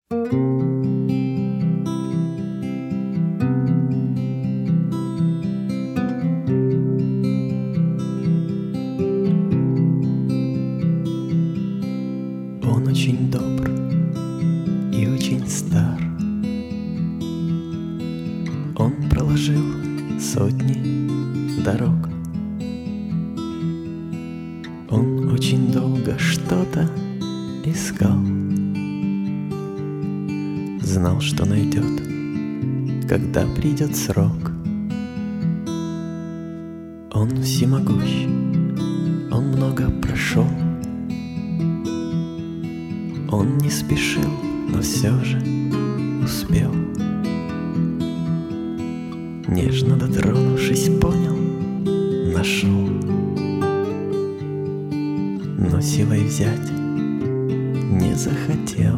Он очень добр и очень стар. Он проложил сотни дорог. Он очень долго что-то искал. Знал, что найдет, когда придет срок. Он всемогущ, он много прошел. Он не спешил, но все же успел. Нежно дотронувшись, понял, нашел. Но силой взять не захотел.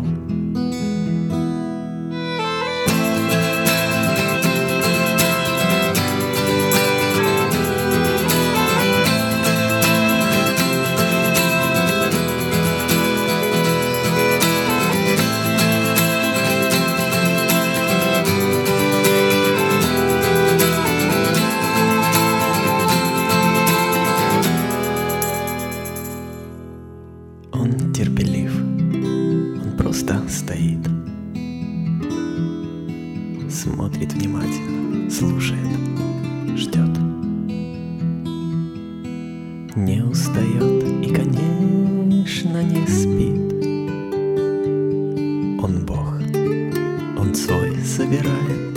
Он терпелив, он просто стоит, смотрит внимательно, слушает, ждет, не устает и, конечно, не спит. Он Бог, он свой собирает